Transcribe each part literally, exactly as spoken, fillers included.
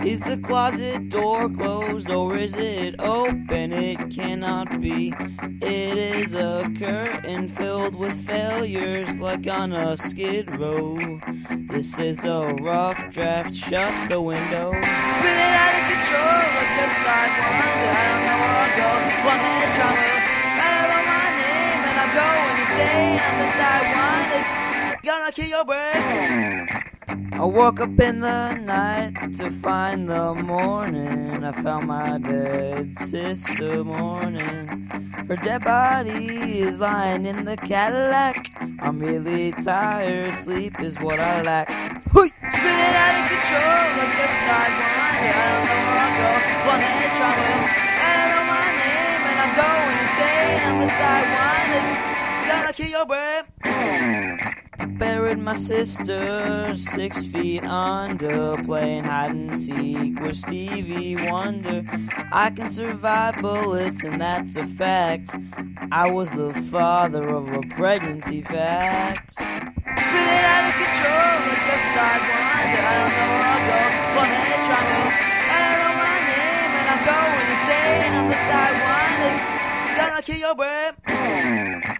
Is the closet door closed or is it open? It cannot be. It is a curtain filled with failures like on a skid row. This is a rough draft. Shut the window. Spinning out of control like a sidewind. I don't know where I'll go. One head trauma. I don't know my name and I'm going insane on the sidewind. They're gonna kill your brain. I woke up in the night to find the morning. I found my dead sister mourning. Her dead body is lying in the Cadillac. I'm really tired, sleep is what I lack. Hui! Spinning out of control like a sidewind. I don't know where I'll go, one head trauma. I don't know my name and I'm going insane on the sidewind. They're gonna kill your brain. I buried my sister six feet under, playing hide and seek with Stevie Wonder. I can survive bullets and that's a fact. I was the father of a pregnancy pact. Spinning out of control like a sidewind. I don't know where I'll go, one head trauma. I don't know my name and I'm going insane on the sidewind. They're gonna kill your brain.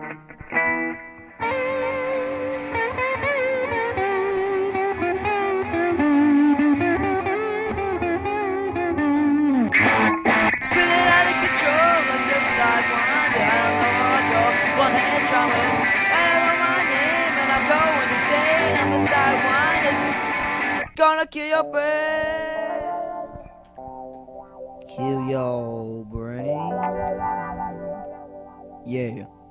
Gonna kill your brain. Kill your brain. Yeah.